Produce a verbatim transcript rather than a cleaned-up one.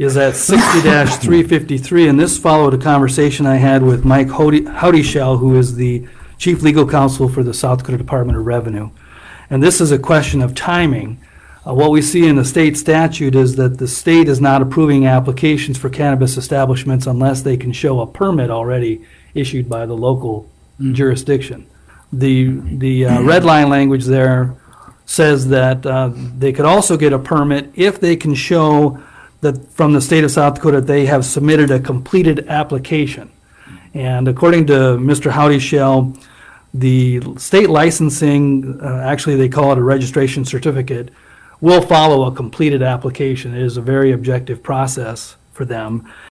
is at sixty three fifty-three, and this followed a conversation I had with Mike Howdyshell, who is the Chief Legal Counsel for the South Dakota Department of Revenue. And this is a question of timing. Uh, what we see in the state statute is that the state is not approving applications for cannabis establishments unless they can show a permit already issued by the local mm. jurisdiction. The, the uh, red line language there says that uh, they could also get a permit if they can show that from the state of South Dakota they have submitted a completed application. And according to Mister Howdyshell, the state licensing, uh, actually they call it a registration certificate, will follow a completed application. It is a very objective process for them.